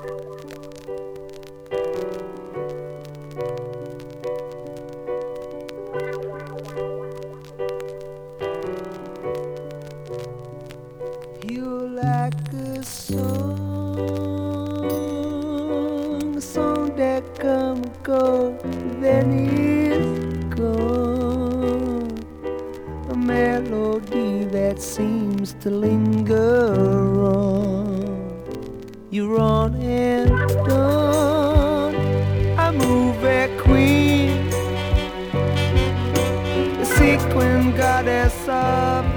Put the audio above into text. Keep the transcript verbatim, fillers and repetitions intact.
You're like a song, a song that come and go, then is gone. A melody that seems to linger on. You're on and on, a movie queen, the sequin goddess of